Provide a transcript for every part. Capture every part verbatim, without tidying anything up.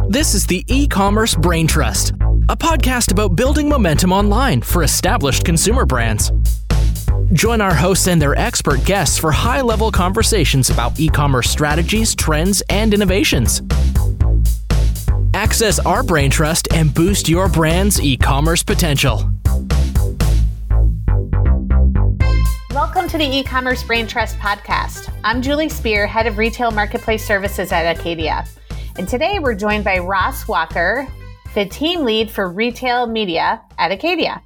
This is the E-commerce Brain Trust, a podcast about building momentum online for established consumer brands. Join our hosts and their expert guests for high-level conversations about e-commerce strategies, trends, and innovations. Access our Brain Trust and boost your brand's e-commerce potential. Welcome to the E-commerce Brain Trust podcast. I'm Julie Spear, head of retail marketplace services at Acadia. And today we're joined by Ross Walker, the team lead for retail media at Acadia.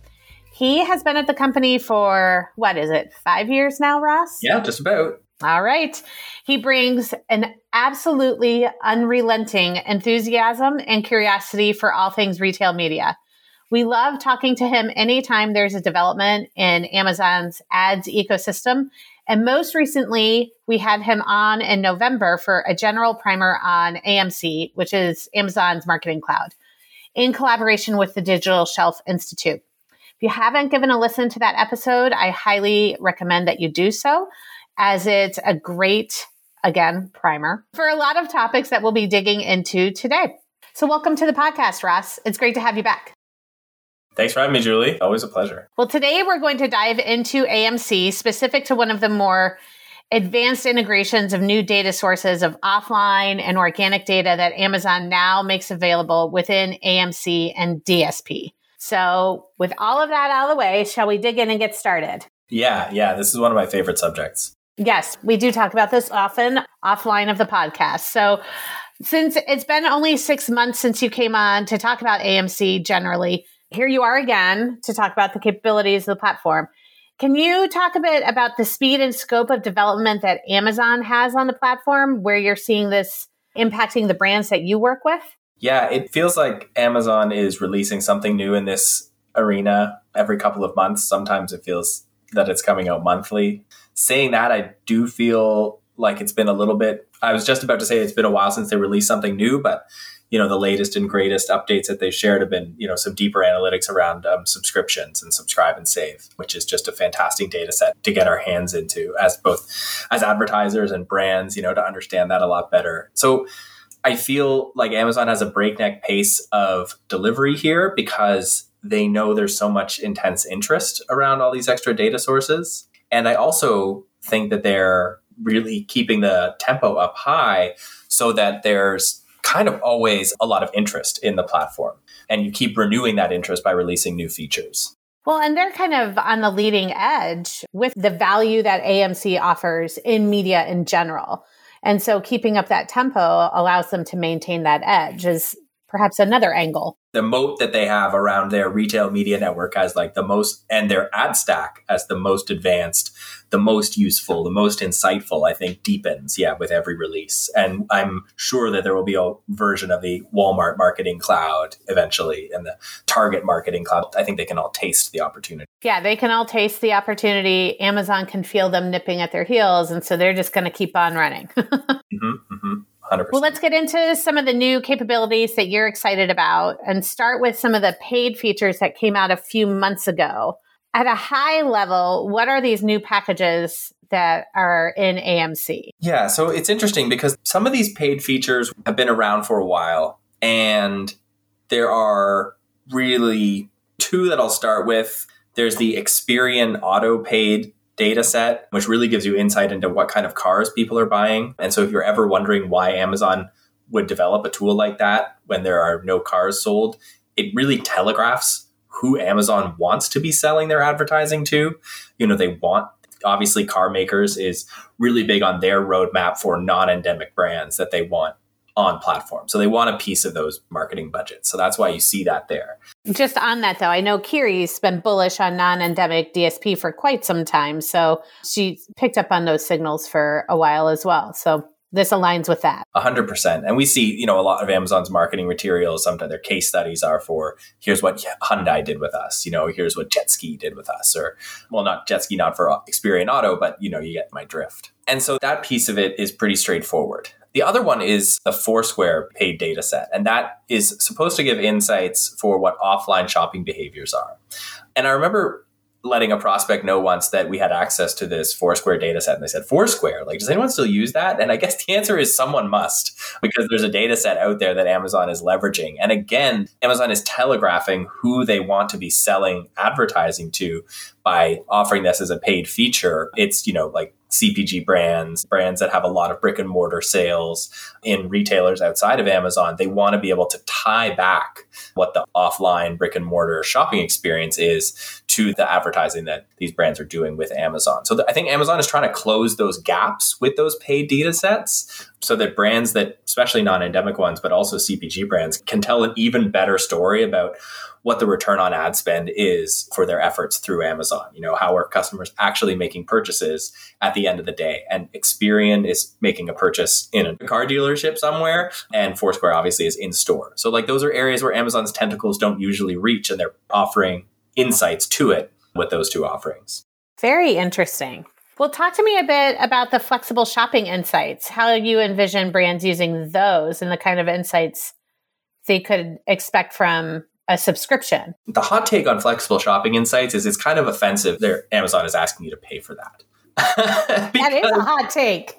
He has been at the company for, what is it, five years now, Ross? Yeah, just about. All right. He brings an absolutely unrelenting enthusiasm and curiosity for all things retail media. We love talking to him anytime there's a development in Amazon's ads ecosystem. And most recently, we had him on in November for a general primer on A M C, which is Amazon's marketing cloud, in collaboration with the Digital Shelf Institute. If you haven't given a listen to that episode, I highly recommend that you do so, as it's a great, again, primer for a lot of topics that we'll be digging into today. So welcome to the podcast, Ross. It's great to have you back. Thanks for having me, Julie. Always a pleasure. Well, today we're going to dive into A M C, specific to one of the more advanced integrations of new data sources of offline and organic data that Amazon now makes available within A M C and D S P. So with all of that out of the way, shall we dig in and get started? Yeah, yeah. This is one of my favorite subjects. Yes, we do talk about this often offline of the podcast. So since it's been only six months since you came on to talk about A M C generally, here you are again to talk about the capabilities of the platform. Can you talk a bit about the speed and scope of development that Amazon has on the platform, where you're seeing this impacting the brands that you work with? Yeah, it feels like Amazon is releasing something new in this arena every couple of months. Sometimes it feels that it's coming out monthly. Saying that, I do feel like it's been a little bit, I was just about to say it's been a while since they released something new, but you know, the latest and greatest updates that they've shared have been, you know, some deeper analytics around um, subscriptions and subscribe and save, which is just a fantastic data set to get our hands into as both as advertisers and brands, you know, to understand that a lot better. So I feel like Amazon has a breakneck pace of delivery here because they know there's so much intense interest around all these extra data sources. And I also think that they're really keeping the tempo up high so that there's kind of always a lot of interest in the platform. And you keep renewing that interest by releasing new features. Well, and they're kind of on the leading edge with the value that A M C offers in media in general. And so keeping up that tempo allows them to maintain that edge is perhaps another angle. The moat that they have around their retail media network as like the most, and their ad stack as the most advanced, the most useful, the most insightful, I think deepens, yeah, with every release. And I'm sure that there will be a version of the Walmart marketing cloud eventually and the Target marketing cloud. I think they can all taste the opportunity. Yeah, they can all taste the opportunity. Amazon can feel them nipping at their heels. And so they're just going to keep on running. mm-hmm, mm-hmm. one hundred percent. Well, let's get into some of the new capabilities that you're excited about and start with some of the paid features that came out a few months ago. At a high level, what are these new packages that are in A M C? Yeah, so it's interesting because some of these paid features have been around for a while, and there are really two that I'll start with. There's the Experian auto paid data set, which really gives you insight into what kind of cars people are buying. And so if you're ever wondering why Amazon would develop a tool like that when there are no cars sold, it really telegraphs who Amazon wants to be selling their advertising to. You know, they want, obviously car makers is really big on their roadmap for non-endemic brands that they want on platform. So they want a piece of those marketing budgets. So that's why you see that there. Just on that, though, I know Kiri's been bullish on non-endemic D S P for quite some time. So she picked up on those signals for a while as well. So this aligns with that. A hundred percent. And we see, you know, a lot of Amazon's marketing materials, sometimes their case studies are for, here's what Hyundai did with us, you know, here's what Jet Ski did with us, or, well, not Jet Ski, not for Experian Auto, but, you know, you get my drift. And so that piece of it is pretty straightforward. The other one is the Foursquare paid data set, and that is supposed to give insights for what offline shopping behaviors are. And I remember letting a prospect know once that we had access to this Foursquare data set. And they said, Foursquare? Like, does anyone still use that? And I guess the answer is someone must. because there's a data set out there that Amazon is leveraging. And again, Amazon is telegraphing who they want to be selling advertising to by offering this as a paid feature. It's, you know, like C P G brands, brands that have a lot of brick and mortar sales in retailers outside of Amazon. They want to be able to tie back what the offline brick and mortar shopping experience is to the advertising that these brands are doing with Amazon. So th- I think Amazon is trying to close those gaps with those paid data sets so that brands that, especially non-endemic ones, but also C P G brands, can tell an even better story about what the return on ad spend is for their efforts through Amazon. You know, how are customers actually making purchases at the end of the day? And Experian is making a purchase in a car dealership somewhere, and Foursquare obviously is in store. So like those are areas where Amazon's tentacles don't usually reach, and they're offering insights to it with those two offerings. Very interesting. Well, talk to me a bit about the flexible shopping insights, how you envision brands using those and the kind of insights they could expect from a subscription. The hot take on flexible shopping insights is it's kind of offensive. There, Amazon is asking you to pay for that. That is a hot take.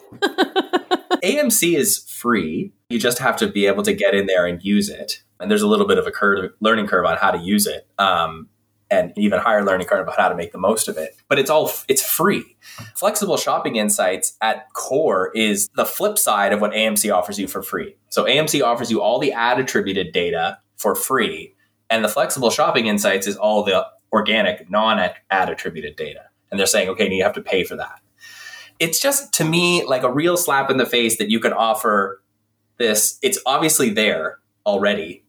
A M C is free. You just have to be able to get in there and use it. And there's a little bit of a curve, learning curve on how to use it. Um, and even higher learning curve about how to make the most of it. But it's all, it's free. Flexible shopping insights at core is the flip side of what A M C offers you for free. So A M C offers you all the ad attributed data for free. And the flexible shopping insights is all the organic, non-ad attributed data. And they're saying, okay, you have to pay for that. It's just, to me, like a real slap in the face that you can offer this. It's obviously there already.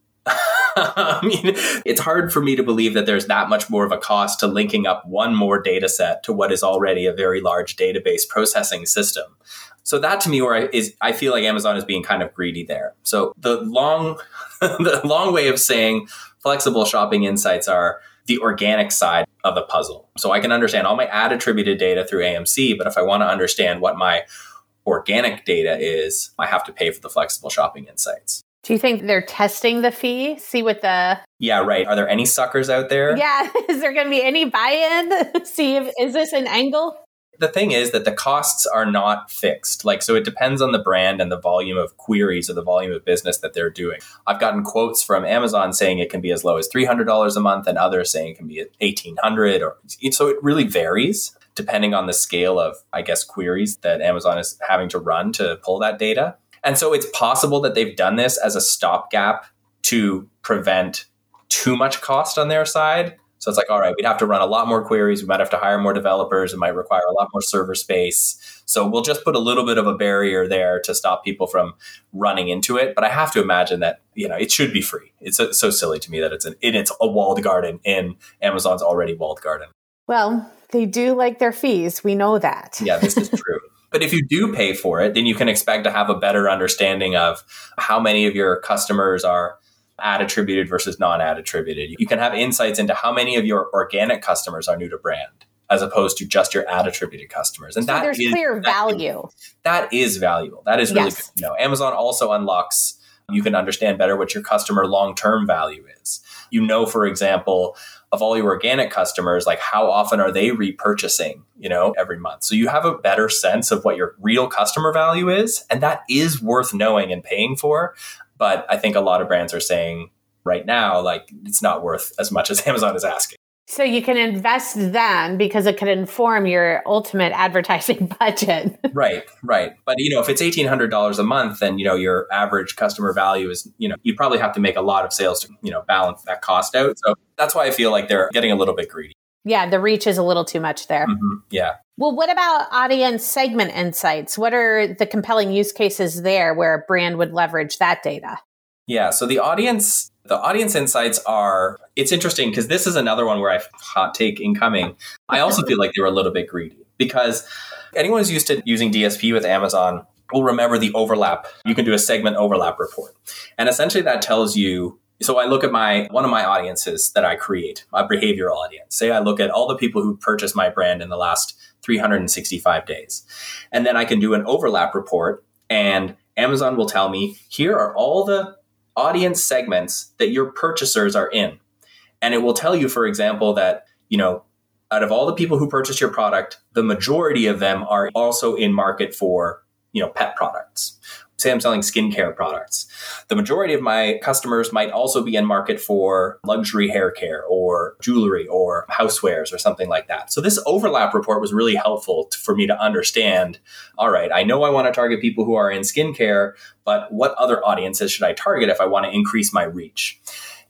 I mean, it's hard for me to believe that there's that much more of a cost to linking up one more data set to what is already a very large database processing system. So that to me where I, is, I feel like Amazon is being kind of greedy there. So the long, the long way of saying flexible shopping insights are the organic side of the puzzle. So I can understand all my ad attributed data through A M C, but if I want to understand what my organic data is, I have to pay for the flexible shopping insights. Do you think they're testing the fee? See what the... Yeah, right. Are there any suckers out there? Yeah. Is there going to be any buy-in? See if, is this an angle? The thing is that the costs are not fixed. Like, so it depends on the brand and the volume of queries or the volume of business that they're doing. I've gotten quotes from Amazon saying it can be as low as three hundred dollars a month and others saying it can be eighteen hundred dollars. Or so it really varies depending on the scale of, I guess, queries that Amazon is having to run to pull that data. And so it's possible that they've done this as a stopgap to prevent too much cost on their side. So it's like, all right, we'd have to run a lot more queries. We might have to hire more developers. It might require a lot more server space. So we'll just put a little bit of a barrier there to stop people from running into it. But I have to imagine that, you know, it should be free. It's so, so silly to me that it's an, it's a walled garden in Amazon's already walled garden. Well, they do like their fees. We know that. Yeah, this is true. But if you do pay for it, then you can expect to have a better understanding of how many of your customers are ad attributed versus non-ad attributed. You can have insights into how many of your organic customers are new to brand as opposed to just your ad attributed customers. And so that there's is, clear value. That is valuable. That is really yes. good. You know, Amazon also unlocks, you can understand better what your customer long-term value is. You know, for example, of all your organic customers, like how often are they repurchasing, you know, every month? So you have a better sense of what your real customer value is. And that is worth knowing and paying for. But I think a lot of brands are saying right now, like, it's not worth as much as Amazon is asking. So you can invest then because it could inform your ultimate advertising budget. Right, right. But, you know, if it's eighteen hundred dollars a month, then, you know, your average customer value is, you know, you probably have to make a lot of sales to, you know, balance that cost out. So that's why I feel like they're getting a little bit greedy. Yeah, the reach is a little too much there. Mm-hmm. Yeah. Well, what about audience segment insights? What are the compelling use cases there where a brand would leverage that data? Yeah, so the audience, the audience insights are, it's interesting because this is another one where I hot take incoming. I also feel like they were a little bit greedy because anyone who's used to using D S P with Amazon will remember the overlap. You can do a segment overlap report. And essentially that tells you, so I look at my one of my audiences that I create, my behavioral audience. Say I look at all the people who purchased my brand in the last three hundred sixty-five days. And then I can do an overlap report and Amazon will tell me, here are all the audience segments that your purchasers are in. And it will tell you, for example, that, you know, out of all the people who purchase your product, the majority of them are also in market for, you know, pet products. say I'm selling skincare products. The majority of my customers might also be in market for luxury hair care or jewelry or housewares or something like that. So this overlap report was really helpful to, for me to understand, all right, I know I want to target people who are in skincare, but what other audiences should I target if I want to increase my reach?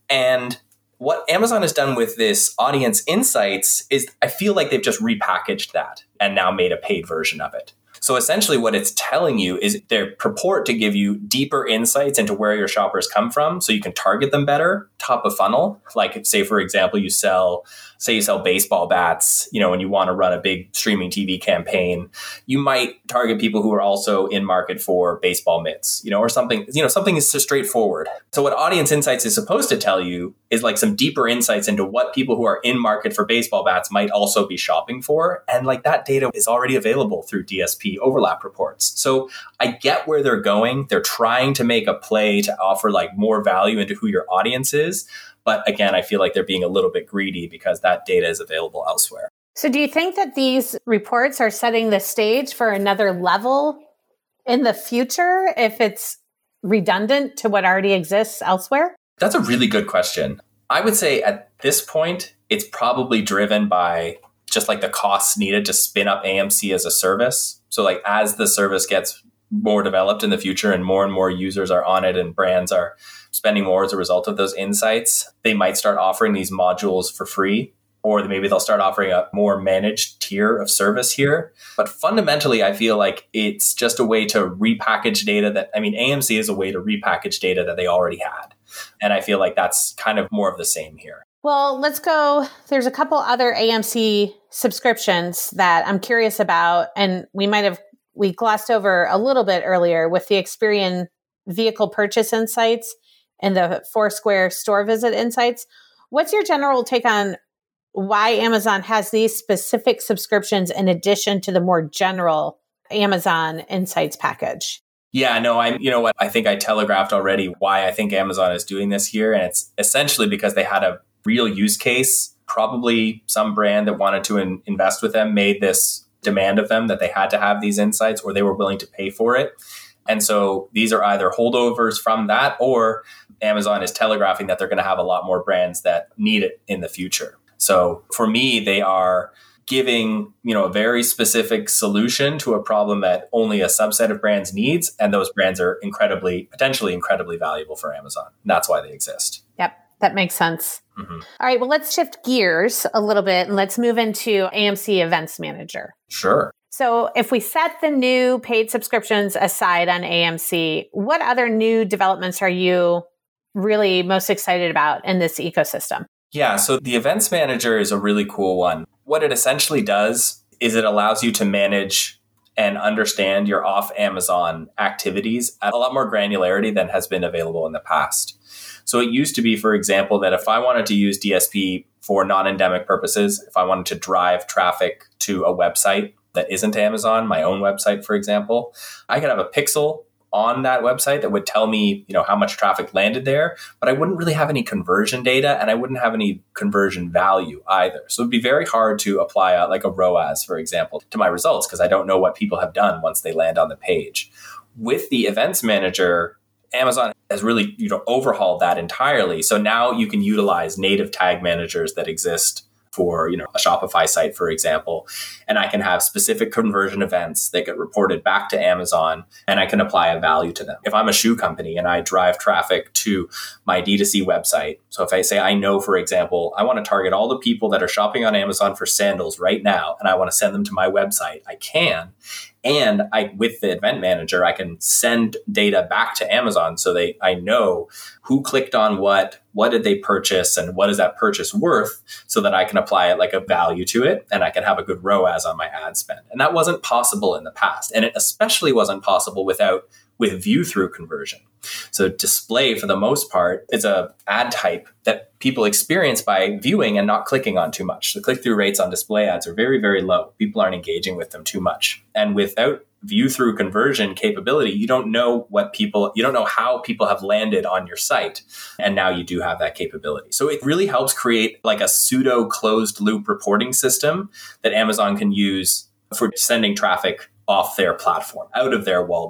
And what Amazon has done with this audience insights is I feel like they've just repackaged that and now made a paid version of it. So essentially what it's telling you is they purport to give you deeper insights into where your shoppers come from so you can target them better, top of funnel. Like say, for example, you sell, say you sell baseball bats, you know, and you want to run a big streaming T V campaign, you might target people who are also in market for baseball mitts, you know, or something, you know, something is so straightforward. So what Audience Insights is supposed to tell you is like some deeper insights into what people who are in market for baseball bats might also be shopping for. And like that data is already available through D S P overlap reports. So I get where they're going. They're trying to make a play to offer like more value into who your audience is. But again, I feel like they're being a little bit greedy because that data is available elsewhere. So do you think that these reports are setting the stage for another level in the future if it's redundant to what already exists elsewhere? That's a really good question. I would say at this point, it's probably driven by just like the costs needed to spin up A M C as a service. So like as the service gets more developed in the future and more and more users are on it and brands are spending more as a result of those insights, they might start offering these modules for free, or maybe they'll start offering a more managed tier of service here. But fundamentally, I feel like it's just a way to repackage data that, I mean, A M C is a way to repackage data that they already had. And I feel like that's kind of more of the same here. Well, let's go. There's a couple other A M C subscriptions that I'm curious about, and we might have, we glossed over a little bit earlier with the Experian vehicle purchase insights and the Foursquare store visit insights. What's your general take on why Amazon has these specific subscriptions in addition to the more general Amazon Insights package? Yeah, no, I'm, you know what, I think I telegraphed already why I think Amazon is doing this here. And it's essentially because they had a real use case. Probably some brand that wanted to in- invest with them made this demand of them that they had to have these insights or they were willing to pay for it. And so these are either holdovers from that or Amazon is telegraphing that they're going to have a lot more brands that need it in the future. So for me, they are giving, you know, a very specific solution to a problem that only a subset of brands needs. And those brands are incredibly, potentially incredibly valuable for Amazon. And that's why they exist. Yep, that makes sense. Mm-hmm. All right, well, let's shift gears a little bit and let's move into A M C Events Manager. Sure. So if we set the new paid subscriptions aside on A M C, what other new developments are you really most excited about in this ecosystem? Yeah, so the Events Manager is a really cool one. What it essentially does is it allows you to manage and understand your off Amazon activities at a lot more granularity than has been available in the past. So it used to be, for example, that if I wanted to use D S P for non-endemic purposes, if I wanted to drive traffic to a website that isn't Amazon, my own website, for example, I could have a pixel on that website that would tell me, you know, how much traffic landed there, but I wouldn't really have any conversion data and I wouldn't have any conversion value either. So it'd be very hard to apply a, like a R O A S, for example, to my results because I don't know what people have done once they land on the page. With the Events Manager, Amazon has really, you know, overhauled that entirely. So now you can utilize native tag managers that exist for, you know, a Shopify site, for example, and I can have specific conversion events that get reported back to Amazon and I can apply a value to them. If I'm a shoe company and I drive traffic to my D two C website, so if I say, I know, for example, I want to target all the people that are shopping on Amazon for sandals right now, and I want to send them to my website, I can. And I, with the Event Manager, I can send data back to Amazon so they, I know who clicked on what, what did they purchase, and what is that purchase worth, so that I can apply it like a value to it, and I can have a good R O A S on my ad spend. And that wasn't possible in the past, and it especially wasn't possible without with view-through conversion. So display, for the most part, is a ad type that people experience by viewing and not clicking on too much. The click-through rates on display ads are very, very low. People aren't engaging with them too much. And without view-through conversion capability, you don't know what people, you don't know how people have landed on your site. And now you do have that capability. So it really helps create like a pseudo closed loop reporting system that Amazon can use for sending traffic off their platform, out of their walled garden.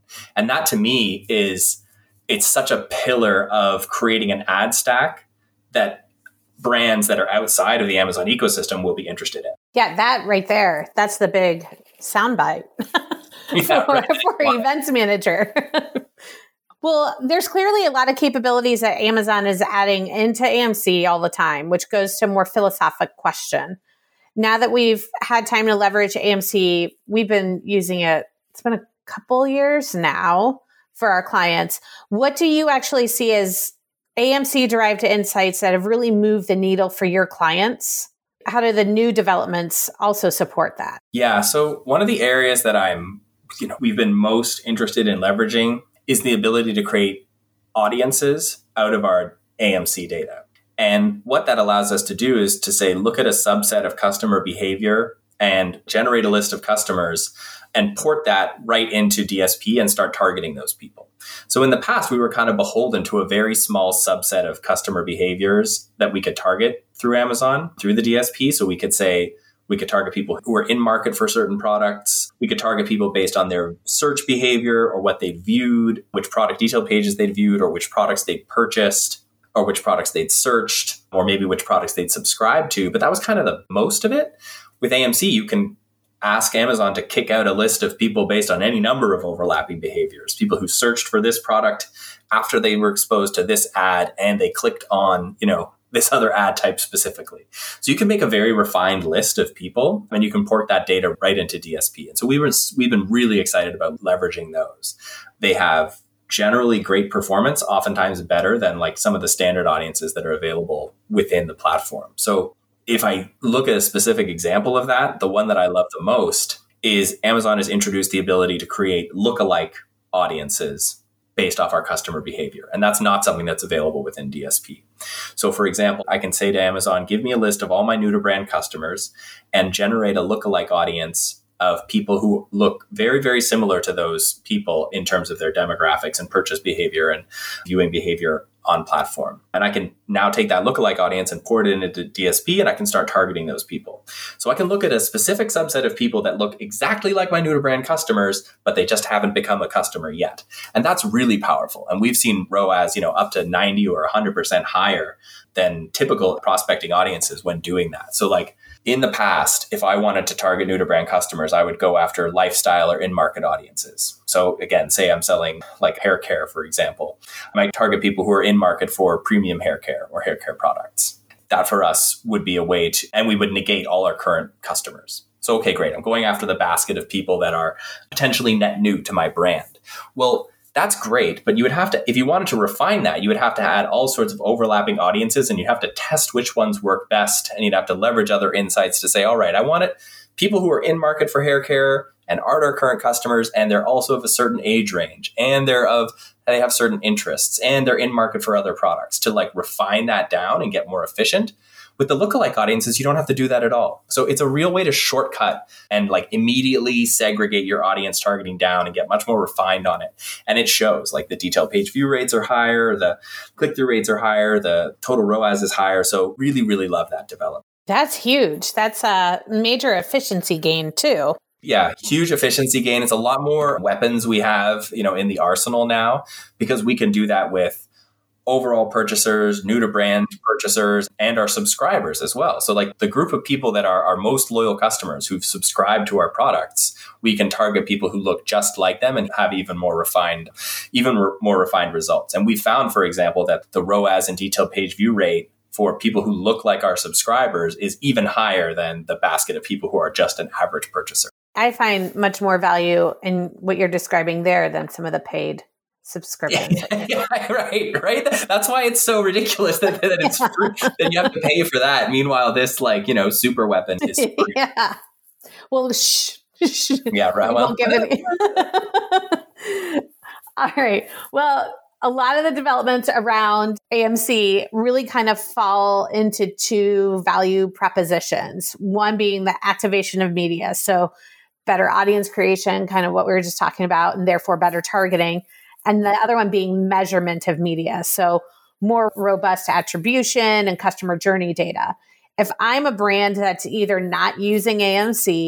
And that to me is, it's such a pillar of creating an ad stack that brands that are outside of the Amazon ecosystem will be interested in. Yeah, that right there. That's the big soundbite yeah, for, right. for events manager. Well, there's clearly a lot of capabilities that Amazon is adding into A M C all the time, which goes to a more philosophical question. Now that we've had time to leverage A M C, we've been using it. It's been a couple years now for our clients. What do you actually see as A M C-derived insights that have really moved the needle for your clients? How do the new developments also support that? Yeah, so one of the areas that I'm, you know, we've been most interested in leveraging is the ability to create audiences out of our A M C data. And what that allows us to do is to say, look at a subset of customer behavior and generate a list of customers and port that right into D S P and start targeting those people. So in the past, we were kind of beholden to a very small subset of customer behaviors that we could target through Amazon, through the D S P. So we could say, we could target people who are in market for certain products. We could target people based on their search behavior or what they viewed, which product detail pages they'd viewed, or which products they'd purchased, or which products they'd searched, or maybe which products they'd subscribed to. But that was kind of the most of it. With A M C, you can ask Amazon to kick out a list of people based on any number of overlapping behaviors, people who searched for this product after they were exposed to this ad and they clicked on, you know, this other ad type specifically. So you can make a very refined list of people and you can port that data right into D S P. And so we were, we've been really excited about leveraging those. They have generally great performance, oftentimes better than like some of the standard audiences that are available within the platform. So if I look at a specific example of that, the one that I love the most is Amazon has introduced the ability to create lookalike audiences based off our customer behavior. And that's not something that's available within D S P. So for example, I can say to Amazon, give me a list of all my new to brand customers and generate a lookalike audience of people who look very, very similar to those people in terms of their demographics and purchase behavior and viewing behavior on platform. And I can now take that lookalike audience and port it into D S P and I can start targeting those people. So I can look at a specific subset of people that look exactly like my new to brand customers, but they just haven't become a customer yet. And that's really powerful. And we've seen R O A S, you know, up to ninety or one hundred percent higher than typical prospecting audiences when doing that. So like in the past, if I wanted to target new to brand customers, I would go after lifestyle or in-market audiences. So again, say I'm selling like hair care, for example. I might target people who are in market for premium hair care or hair care products. That for us would be a way to, and we would negate all our current customers. So, okay, great. I'm going after the basket of people that are potentially net new to my brand. Well, that's great, but you would have to, if you wanted to refine that, you would have to add all sorts of overlapping audiences and you'd have to test which ones work best. And you'd have to leverage other insights to say, all right, I want it people who are in market for hair care and aren't our current customers. And they're also of a certain age range and they're of, they have certain interests and they're in market for other products to like refine that down and get more efficient. With the lookalike audiences, you don't have to do that at all. So it's a real way to shortcut and like immediately segregate your audience targeting down and get much more refined on it. And it shows like the detailed page view rates are higher, the click-through rates are higher, the total R O A S is higher. So really, really love that development. That's huge. That's a major efficiency gain too. Yeah, huge efficiency gain. It's a lot more weapons we have, you know, in the arsenal now because we can do that with overall purchasers, new to brand purchasers, and our subscribers as well. So like the group of people that are our most loyal customers who've subscribed to our products, we can target people who look just like them and have even more refined, even re- more refined results. And we found, for example, that the R O A S and detailed page view rate for people who look like our subscribers is even higher than the basket of people who are just an average purchaser. I find much more value in what you're describing there than some of the paid subscriptions. Yeah, yeah, right, right. That's why it's so ridiculous that, that it's yeah. free, that you have to pay for that. Meanwhile, this like, you know, super weapon is free. Yeah. Well, shh. shh. Yeah, right. We Well, won't give it. All right. Well, a lot of the developments around A M C really kind of fall into two value propositions. One being the activation of media. So better audience creation, kind of what we were just talking about, and therefore better targeting. And the other one being measurement of media. So more robust attribution and customer journey data. If I'm a brand that's either not using A M C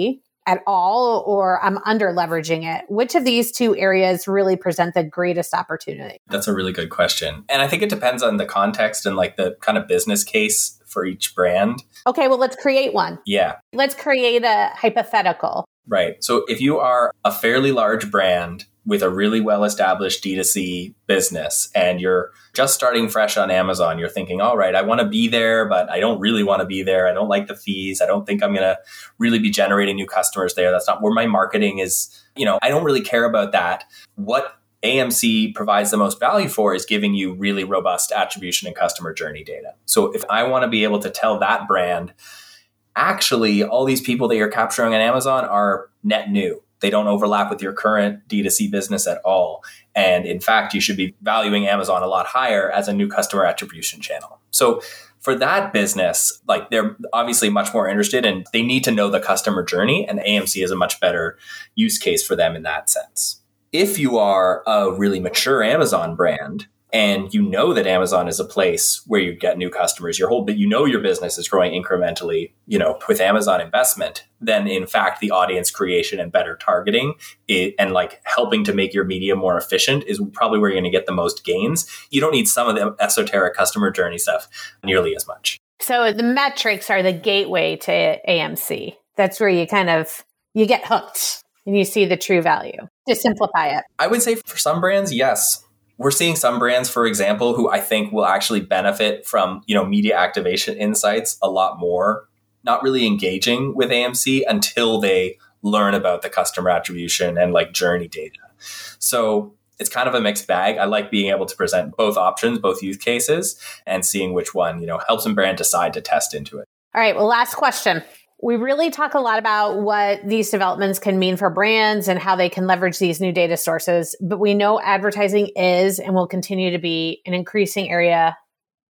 at all, or I'm under leveraging it? Which of these two areas really present the greatest opportunity? That's a really good question. And I think it depends on the context and like the kind of business case for each brand. Okay, well, let's create one. Yeah. Let's create a hypothetical. Right. So if you are a fairly large brand with a really well-established D two C business and you're just starting fresh on Amazon, you're thinking, all right, I want to be there, but I don't really want to be there. I don't like the fees. I don't think I'm going to really be generating new customers there. That's not where my marketing is. You know, I don't really care about that. What A M C provides the most value for is giving you really robust attribution and customer journey data. So if I want to be able to tell that brand, actually, all these people that you're capturing on Amazon are net new. They don't overlap with your current D two C business at all. And in fact, you should be valuing Amazon a lot higher as a new customer attribution channel. So for that business, like they're obviously much more interested and they need to know the customer journey, and A M C is a much better use case for them in that sense. If you are a really mature Amazon brand, and you know that Amazon is a place where you get new customers, your whole, but you know your business is growing incrementally, you know, with Amazon investment, then in fact, the audience creation and better targeting it, and like helping to make your media more efficient is probably where you're going to get the most gains. You don't need some of the esoteric customer journey stuff nearly as much. So the metrics are the gateway to A M C. That's where you kind of, you get hooked and you see the true value. To simplify it. I would say for some brands, yes. We're seeing some brands, for example, who I think will actually benefit from, you know, media activation insights a lot more, not really engaging with A M C until they learn about the customer attribution and like journey data. So it's kind of a mixed bag. I like being able to present both options, both use cases, and seeing which one, you know, helps a brand decide to test into it. All right. Well, last question. We really talk a lot about what these developments can mean for brands and how they can leverage these new data sources, but we know advertising is and will continue to be an increasing area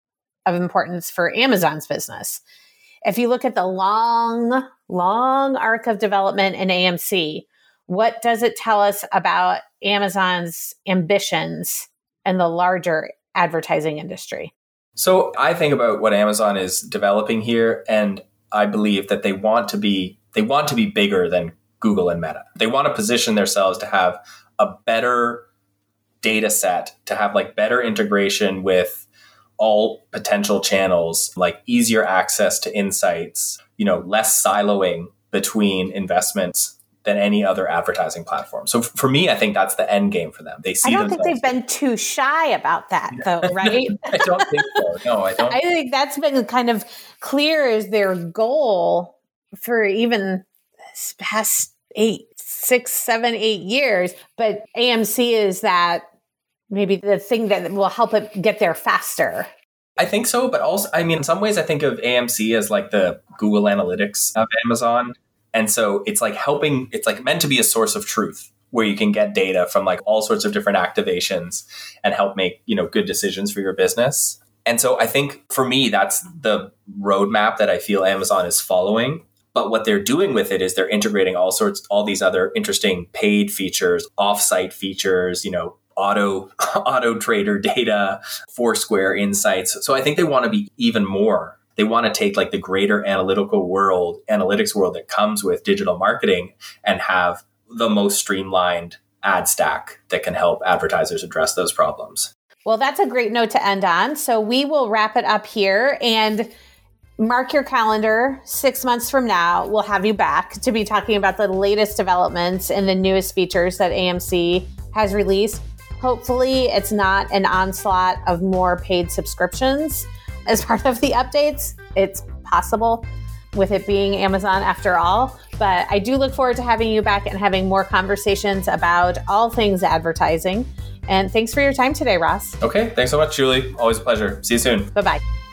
of importance for Amazon's business. If you look at the long, long arc of development in A M C, what does it tell us about Amazon's ambitions and the larger advertising industry? So I think about what Amazon is developing here, and I believe that they want to be they want to be bigger than Google and Meta. They want to position themselves to have a better data set, to have like better integration with all potential channels, like easier access to insights, you know, less siloing between investments than any other advertising platform. So f- for me, I think that's the end game for them. They see I don't themselves- think they've been too shy about that, though, right? I don't think so. No, I don't. I think that's been kind of clear as their goal for even this past eight, six, seven, eight years. But A M C is that maybe the thing that will help it get there faster. I think so, but also, I mean, in some ways, I think of A M C as like the Google Analytics of Amazon. And so it's like helping, it's like meant to be a source of truth where you can get data from like all sorts of different activations and help make, you know, good decisions for your business. And so I think for me, that's the roadmap that I feel Amazon is following. But what they're doing with it is they're integrating all sorts, all these other interesting paid features, offsite features, you know, auto, auto trader data, Foursquare insights. So I think they want to be even more. They want to take like the greater analytical world, analytics world that comes with digital marketing and have the most streamlined ad stack that can help advertisers address those problems. Well, that's a great note to end on. So we will wrap it up here and mark your calendar. Six months from now, we'll have you back to be talking about the latest developments and the newest features that A M C has released. Hopefully, it's not an onslaught of more paid subscriptions as part of the updates. It's possible with it being Amazon after all. But I do look forward to having you back and having more conversations about all things advertising. And thanks for your time today, Ross. Okay. Thanks so much, Julie. Always a pleasure. See you soon. Bye-bye.